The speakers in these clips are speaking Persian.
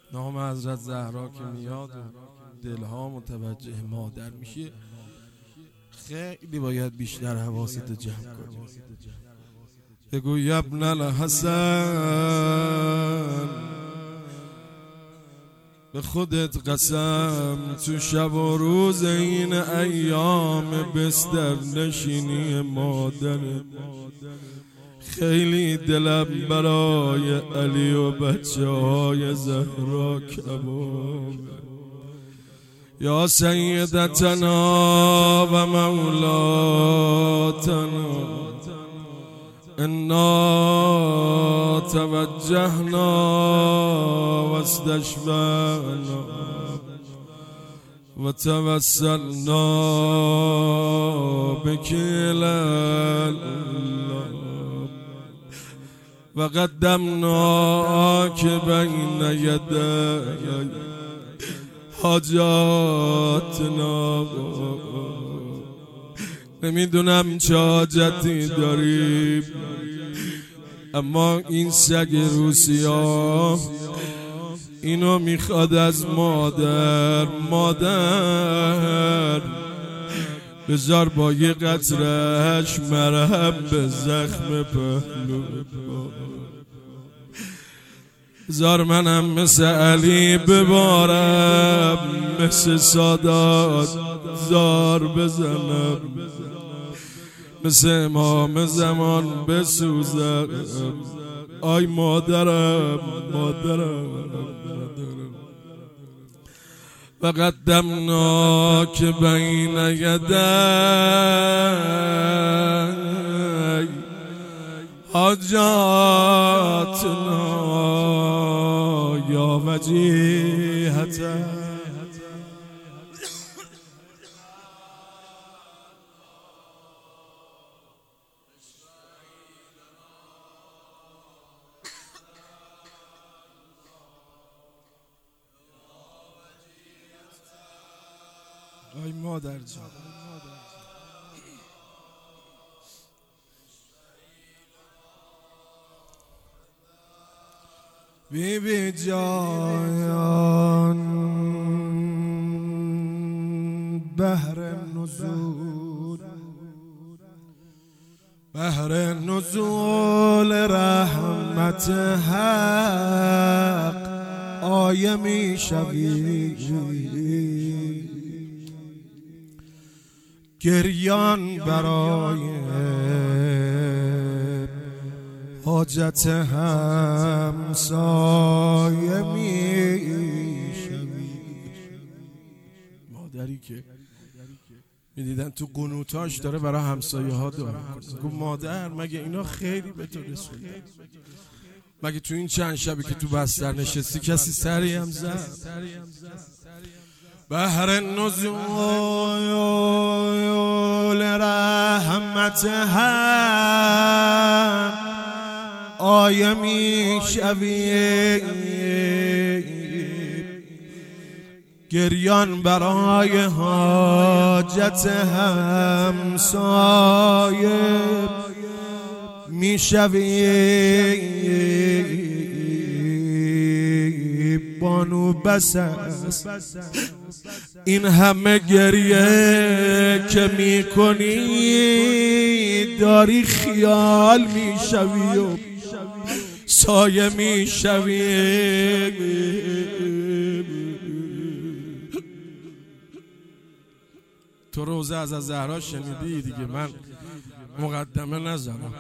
نام حضرت زهرا که میاد و دلها متوجه مادر میشه، خیلی باید بیشتر حواست جمع کنی. بگو یا ابن الحسن، به خودت قسم تو شب و روز این ایام بستر نشینی مادرت خیلی دلم برای علی و بچه های زهرا کباب. یا سیدتنا و مولاتنا، انا توجهنا و استشفعنا و توسلنا بك الی الله و قدمناک بین یدی حاجاتنا. نمیدونم چه حاجتی داریم، اما این سگ روسیا اینو میخواد از مادر بذار با یه قطرهش مرهم به زخم پهلو، بذار منم مثل علی ببارم، مثل سادات زار بزنم، مثل امام زمان بسوزم. آی مادرم و قدمناک بین یدی حاجاتنا یا وجیهتا. آی مادر جان، بی بی جان بهر نزول رحمت حق آیه می شوی، گریان برای حاجت همسایه می شوی. مادری که میدیدن تو قنوتاش داره برای همسایه ها دعا میکنه. گفت مادر مگه اینا خیلی به تو رسوندن؟ مگه تو این چند شبی که تو بستر نشستی کسی سری هم زد؟ بهر نزول رحمت هم آیه می شوی، گریان برای حاجت همسایه می شوی. بانو بس این همه گریه که می کنی داری خیال می شوی و سایه می شوی. تو روزه از زهرا شنیدی دیگه، من مقدمه نذارم.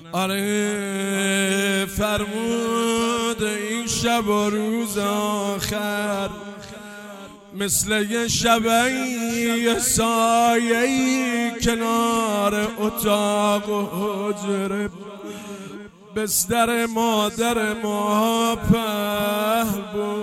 آره فرمود این شب و روز آخر مثل یه شبیه سایه‌ای کنار اتاق و حجره بستر مادر ما پهن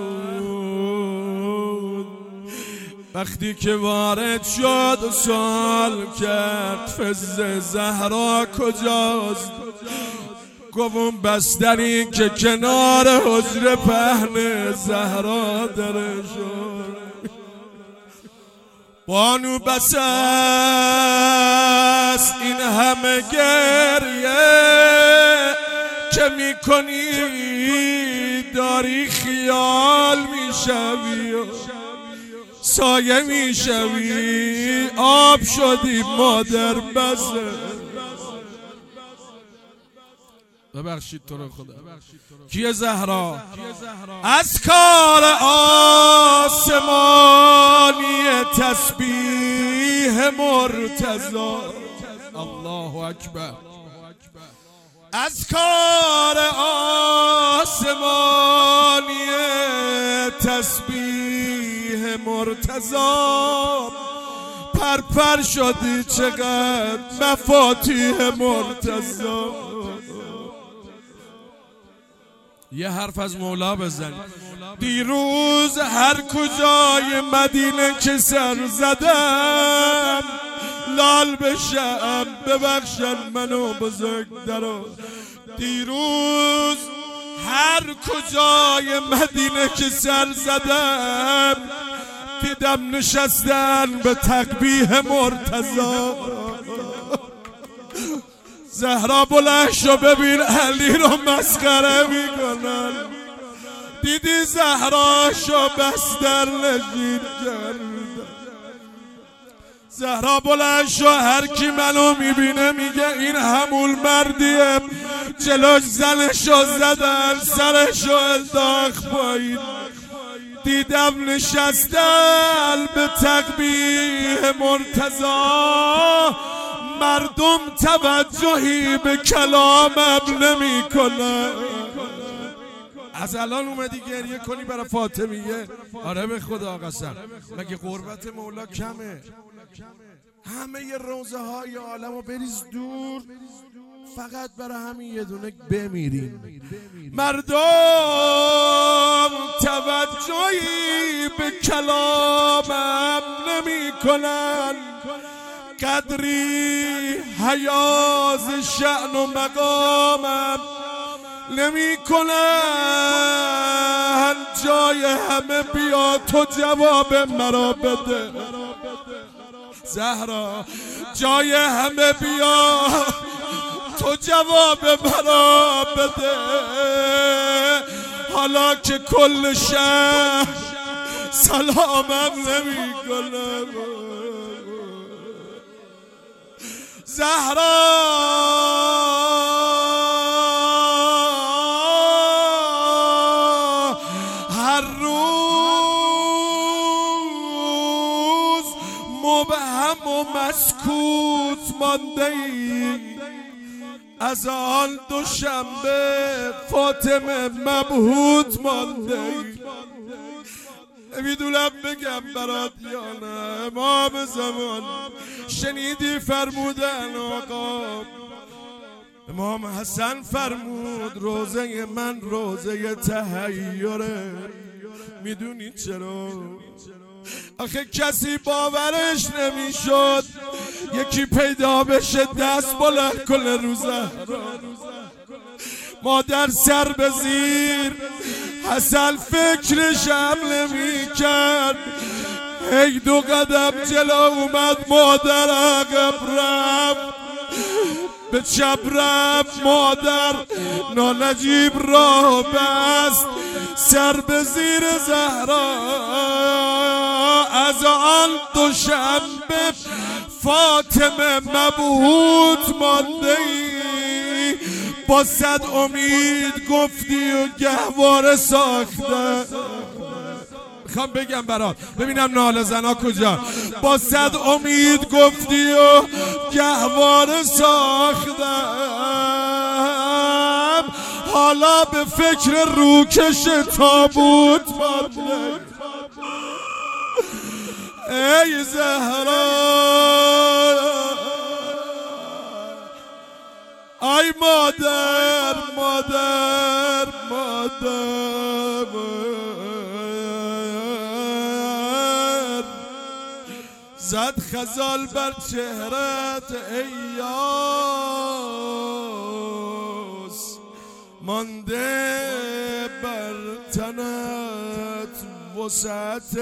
بود. وقتی که وارد شد و سوال کرد فضل زهرا کجاست، گفتم بستری که کنار حجره پهن زهرا داره شد. بانو بس است این همه گریه که میکنی داری خیال می میشوی و سایه میشوی، آب شدی مادر بزه. ببخشید تو رو خدا. کیه زهرا؟ از کار آسمانی تسبیح مرتضی. الله اکبر. از کار آسمانی تسبیح مرتضی، پرپر شدی چقدر مفاتیح مرتضی. یه حرف از مولا بزنی. دیروز هر کجای مدینه که سر زدم لال بشم، ببخشن منو بزرگدارا. دیروز هر کجای مدینه که سر زدم دیدم نشستن به تقبیح مرتضی. زهرا بلند شو ببین علی رو مسخره میکنن. دیدی زهرا شو بستر نشین کردن. زهرا بلند شو، هر کی منو میبینه میگه این همون مردیه. جلوش زنشو زدن، سرشو انداخت پایین. دیدم نشستن به تقبیح مرتضی، مردم توجهی به کلامم نمی کنن. از الان اومدی گریه کنی برای فاطمیه؟ آره به خدا قسم، مگه قربت مولا کمه؟ همه ی روزه های عالمو بریز دور، فقط برای همین یه دونه بمیریم. مردم توجهی به کلامم نمی کنن، قدری حیاز شأن و مقامم نمی کنن. جای همه بیا تو جواب مرا بده. زهرا جای همه بیا تو جواب مرا بده. حالا که کل شهر سلامم نمی کنه. زهرا هر روز مبهم و مسکوت مانده ای، از آن دوشنبه فاطمه مبهوت مانده ای. نمیدونم بگم برات یا نه. امام زمان شنیدی فرمودن آقا امام حسن فرمود روزه من روزه تحیره. میدونی چرا؟ آخه کسی باورش نمیشد یکی پیدا بشه دست بلند کنه روزه. مادر سر به زیر، حسن فکرش هم نمی کرد. هی 2 قدم جلو اومد، مادر عقب رفت، به چپ رفت. مادر نانجیب راه بست، سر به زیر زهرا. از آن دوشنبه فاطمه مبهوت مانده ای. با 100 امید گفتی و گهواره ساخته. میخوام بگم برات، ببینم ناله زنا کجا. با 100 امید گفتی و گهواره ساختم، حالا به فکر روکش تابوت مانده. ای زهرا ای مادر مادر مادر، زد خزال بر چهرت ای یاس، مانده بر تنت وسعت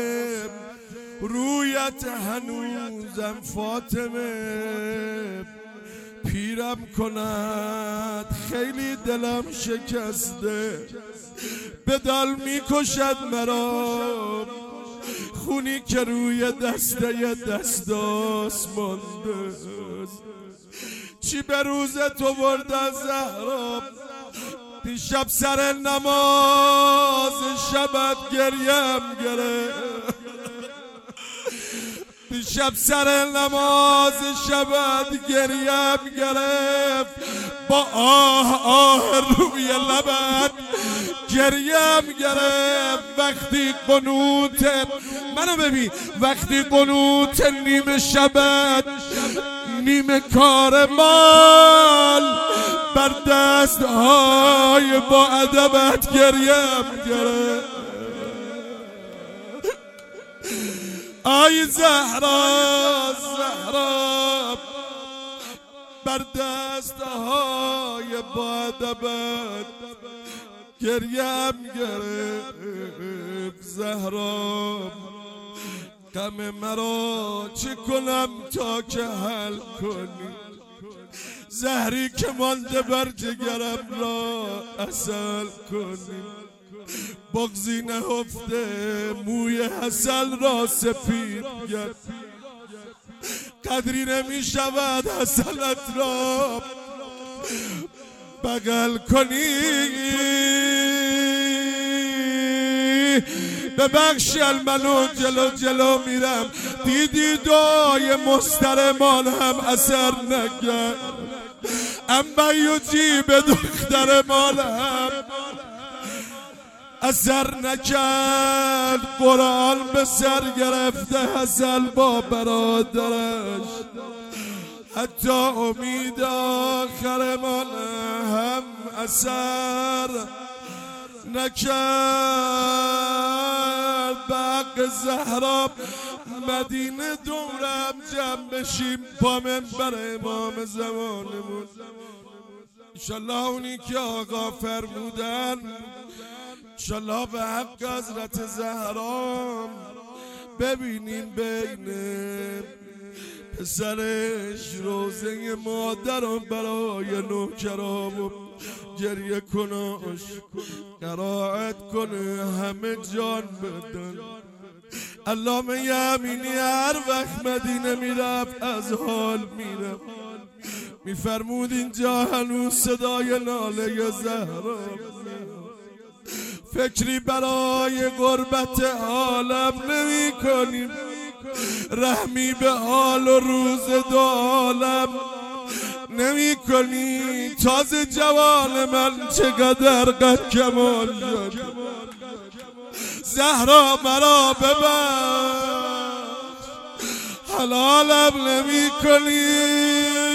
رویت هنوزم فاطمه. پیرم کند خیلی دلم شکسته، به دل میکشد مرا خونی که روی دسته دستاس مانده. چی به روز تو بردن زهرا، دیشب سر نماز شبت گریم گرفت، دیشب سر نماز شبت گریم گرفت، با آه روی لبت گریم گرفت. وقتی قنوت منو ببین، وقتی قنوت نیمه شبت نیمه کار مال بر دستهای با ادبت گریم گرفت. آی زهرا زهرا بر دستهای با ادبت گریم گرفت. زهرا غم مرا چه کنم تا که حل کنی، زهری که مانده بر جگرم را عسل کنی. بغضی نهفته موی عسل را سفید گرد، قدری نمی شود عسلت را بغل کنی. ببخشی منو جلو میرم، دیدی دعای مسترمان هم اثر نکرد، اما جیب دختر مال هم اثر نکرد. قرآن به سر گرفته حسل با برادرش، حتی امید آخر مال هم اثر نکرد. بق زهرا مدینه دورم جمع بشیم با منبر امام زمانمون، انشالله اونی که آقا فرمودن، انشالله به حق حضرت زهرا ببینیم بین پسرش روزه مادرم برای نوکرام و گریه کناش قرائت کنه همه جان بدن. علامه یمینی هر وقت مدینه میرفت از حال میرفت، میفرمود اینجا هنوز صدای ناله زهرا، فکری برای غربت عالم نمی کنیم، رحمی به حال و روز دو عالم نمی کنی. تازه جوان من چقدر قد کمال شد، زهرا مرا ببخش حلالم نمی کنی.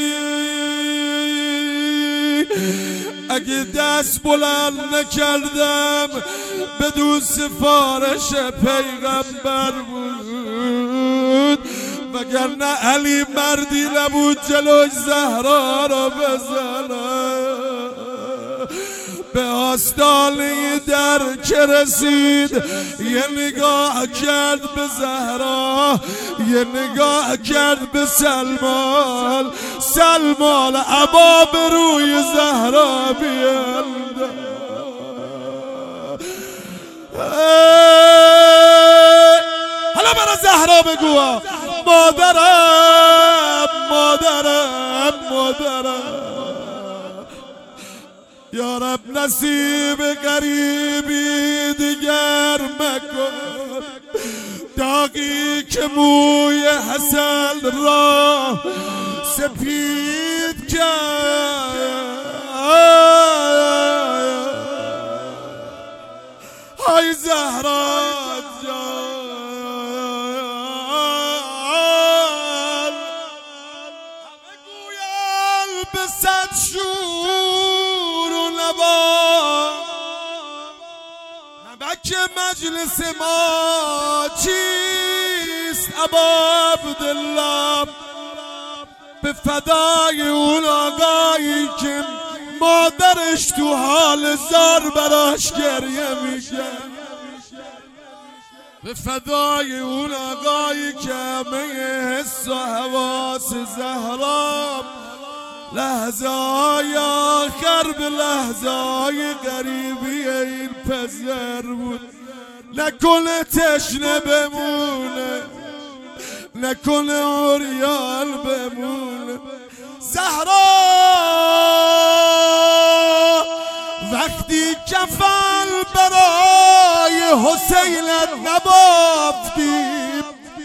اگه دست بلند نکردم بدون سفارش پیغمبر بود، وگرنه علی مردی نبود جلوی زهرا را بزنه. به آستانه در که رسید یه نگاه کرد به زهرا، یه نگاه کرد به سلمان، سلمان عبا به روی زهرا بیند. حالا برای زهرا بگو مادرم مادرم مادرم، یا رب نصیب غریبی دیگر مکن، داغی که موی حسن را سپید کرد. های زهرا جان همه گویم به صد شور و نوا، نمک مجلس ما چیست ابا عبدالله، به فدای اون آقایی که مادرش تو حال زار براش گریه میشه، به فدای اون آقایی که همه حس و حواس زهرا لحظه های آخر به لحظه های غریبی این پسر بود. نکنه تشنه بمونه، نکنه عریان بمونه. زهرا وقتی کفن برای حسینت نبافتی،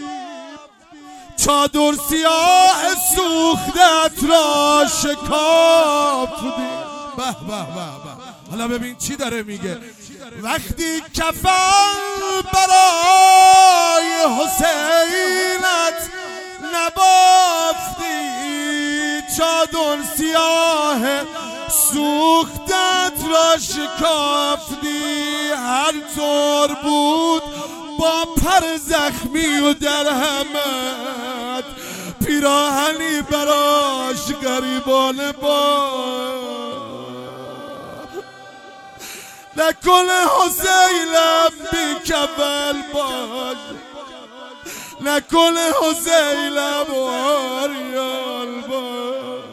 چادر سیاه سوختت را شکافتی. به به به به، حالا ببین چی داره میگه. وقتی کفن برای حسینت نبافتی، چادر سیاه سوختت را شکافتی. هر طور بود با پر زخمی و درهمت، پیراهنی براش گریبان با. نکنه حسینم بی کفن باش، نکنه حسینم عریان باش.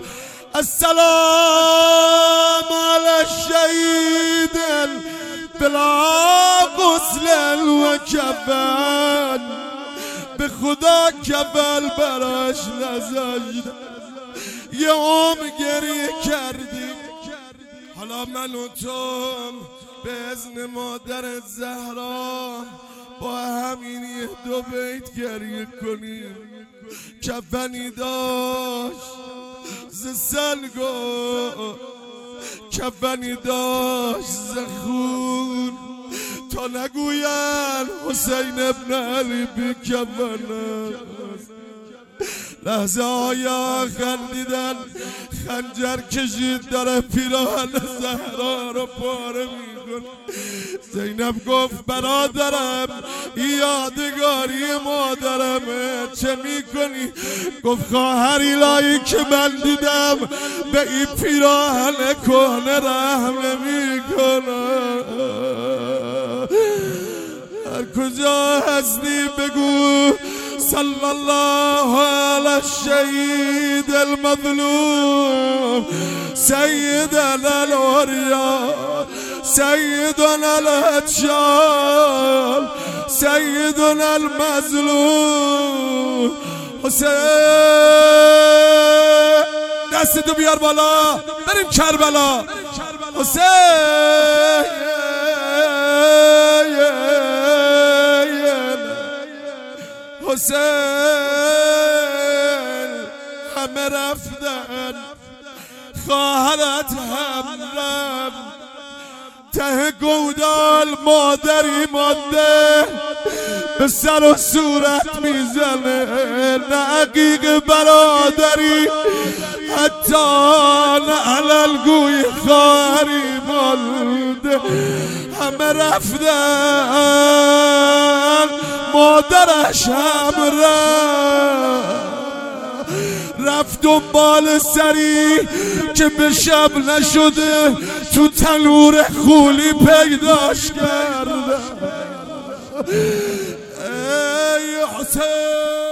السلام علی الشهید بلا غسل و کفن، به خدا کفن براش نذاشت، یه عمر گریه کردیم. حالا من و تو به اذن مادر زهرا با همین یه دو بیت گریه کنیم. کفنی داشت ز سنگو، کفنی داشت ز خون، تا نگوین حسین ابن علی بی کفن. لحظه های آخر دیدن خنجر کشید داره پیراهن زهرا رو پاره میکن. زینب گفت برادرم یادگاری مادرمه، چه میکنی؟ گفت خواهر الهی که من دیدم به این پیراهن کهنه رحم نمیکنه. هر کجا هستی بگو صلی الله علی الشهید المظلوم سیدنا الاولیاء سیدنا الاتشال سیدنا المظلوم حسین. دستتو بیار بالا بریم کربلا. حسین حسین همه رفتن، خواهرت هم رفت، ته گودال مادری مانده به سر و صورت میزنه. نه عقیق برادری حتی نه علالگوی خواهری مانده. همه رفتن، مادرش هم رفت دنبال سری که به شب نشده تو تنور خولی پیداش کرده. ای حسین